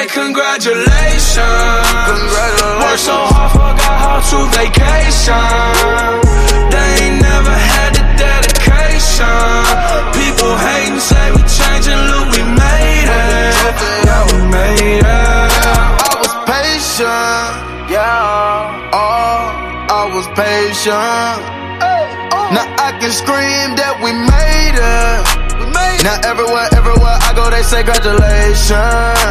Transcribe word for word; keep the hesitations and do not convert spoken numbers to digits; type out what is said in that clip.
say congratulations. Congratulations. Worked so hard, forgot how to vacation. They ain't never had the dedication. People hating, say we changing, look, we made it. Yeah, we made it. I was patient, yeah. Oh, I was patient. Now I can scream that we made it. Now everywhere, everywhere I go, they say congratulations.